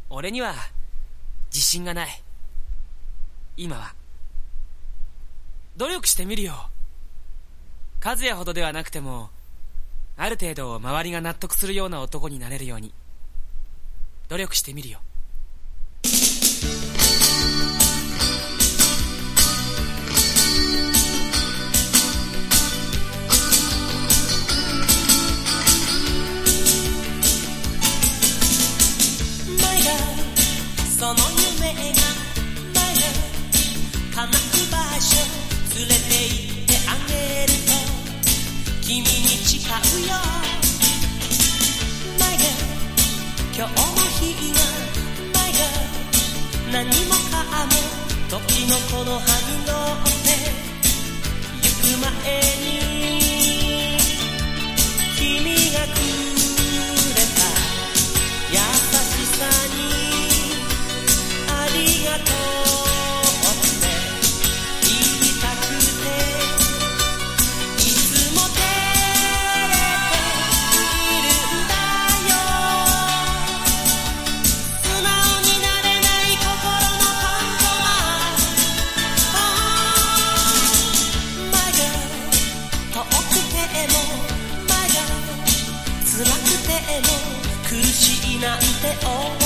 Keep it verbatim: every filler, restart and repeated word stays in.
俺には自信がない。今は努力してみるよ。和也ほどではなくても、ある程度周りが納得するような男になれるように努力してみるよ。 その夢がまだ叶う場所連れて行ってあげると君に誓うよ。まだ今日の日がまだ何もかも時のこのはずのって行く前に